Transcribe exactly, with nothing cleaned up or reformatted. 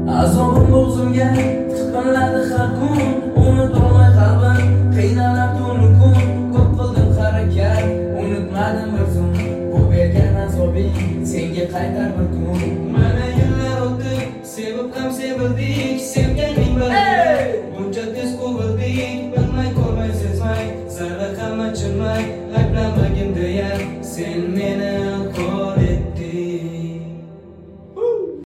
Azobim o'zimga tiqinladi har kun, unutolmay qalbim qiynalar tunu kun. Ko'p qildim harakat, unutmadim bir zum, bu bergan azobing senga qaytar bir kun. Mana yillar o'tdi, sevib ham sevildik, sevganing bir buncha tez quvildik, bilmay ko'rmay sezmay, zarra ham achinmay, ayblamagin deya sen men